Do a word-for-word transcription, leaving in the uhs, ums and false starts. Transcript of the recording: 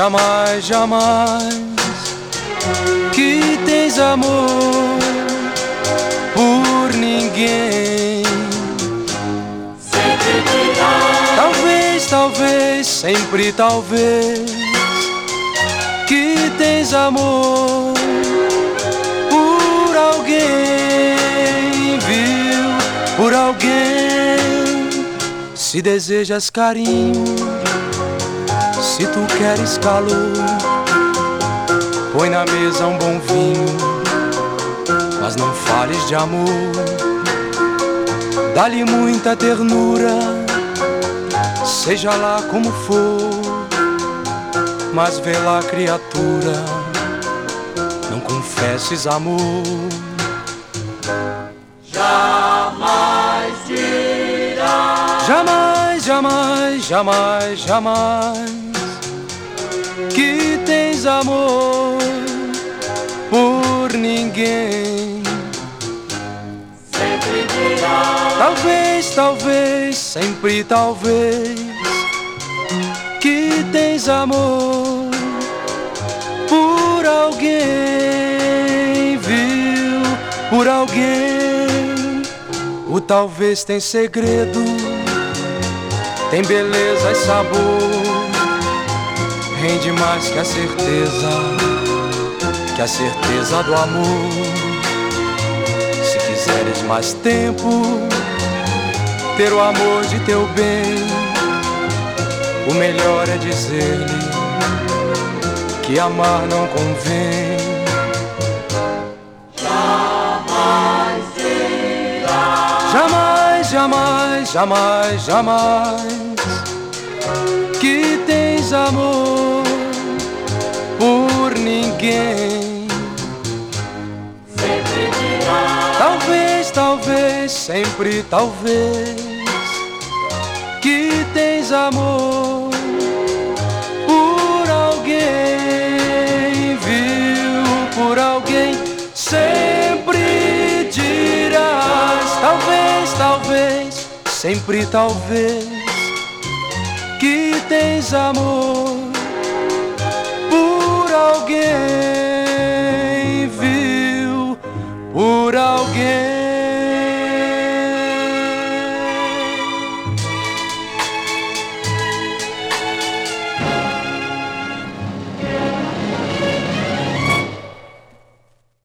jamais, jamais que tens amor por ninguém. Sempre dirás. Talvez, talvez, sempre talvez que tens amor por alguém, viu? Por alguém. Se desejas carinho, se tu queres calor, põe na mesa um bom vinho, mas não fales de amor. Dá-lhe muita ternura, seja lá como for, mas vê lá, criatura, não confesses amor. Jamais dirás. Jamais, jamais, jamais, jamais que tens amor por ninguém. Sempre dirás. Talvez, talvez, sempre talvez que tens amor por alguém, viu? Por alguém. O talvez tem segredo, tem beleza e sabor, rende mais que a certeza, que a certeza do amor. Se quiseres mais tempo, ter o amor de teu bem, o melhor é dizer-lhe que amar não convém. Jamais dirás. Jamais, jamais, jamais, jamais que tens amor por ninguém. Sempre dirás. Talvez, talvez, sempre talvez que tens amor por alguém, viu? Por alguém. Sempre dirás, talvez, talvez, sempre talvez que tens amor por alguém, viu? Por alguém.